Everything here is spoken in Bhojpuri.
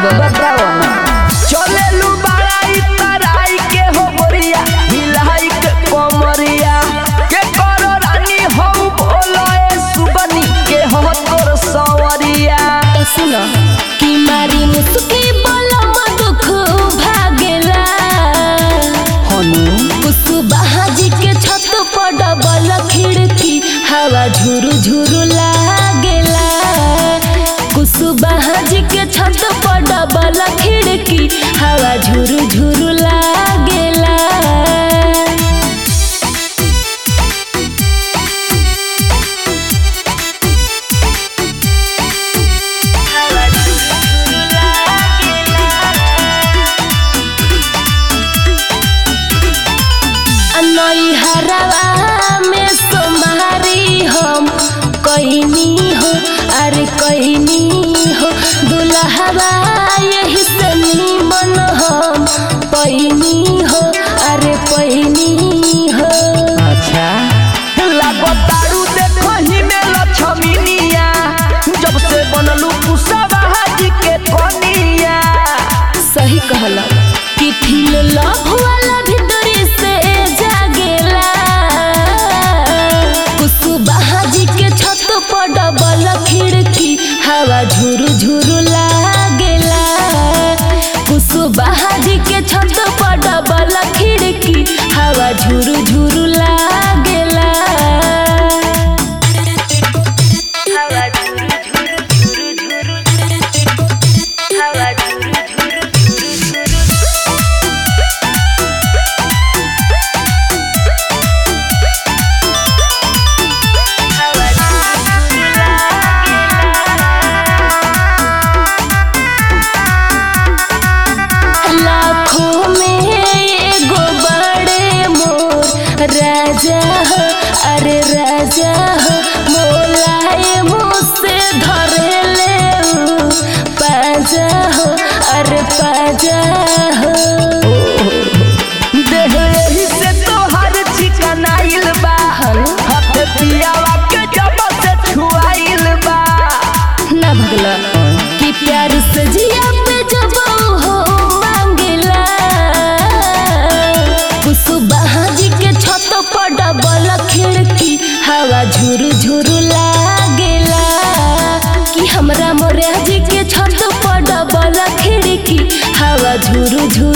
बताओ ना। चले लू बड़ाई तराई के हो गोरिया हिलाई के कोमरिया के करो रानी हो बोलो ए सुबनी के हो तोर सवरिया। तो सुनो कि मारी मुस्की बोलो दुख भागेला हनु कुसुबाहाजी के छत पर डबल खिड़की हवा झुरु झुरु लागेला। कुसुबाहाजी के छत पर डबल खिड़की हवा झुरु झुरु लागेला। नई हरवा में सोमारी हम कहनी हो अरे कहनी हो दुल्हवा यही से निमन हम पैनी हो अरे पैनी हो। अच्छा लागो तारू देखही में लक्ष्मीनिया जब से बनलू कुसुबाहाजी के कनिया। सही कहला कि फील लव वाला भीतरी से जागेला। कुसुबाहाजी के छत पर डबल खिड़की हवा झुरु झुरु लागेला। कुसुबाहाजी के छत पर डबल खिड़की हवा झुरु झुरु लागेला। हवा झुरु झुरु झुरु झुरु हवा झुरु झुरु लाखों में एगो बड़े मोर राजा हो अरे राजा हो मोलाए मुझसे धरे ले पाजा हो अरे पाजा हो। देह यही से तोहर चिकनाइल बा हाथ पियावा के जब से छुआइल बा। ना भगला कि प्यार से जिया पे जब हो मांगेला। कुसुबाहाजी के छत पर डबल खिड़की हवा झुरु झुरु लागेला। कि हमरा मोरे जी के छत पर डबल खिड़की हवा झुरु झुरु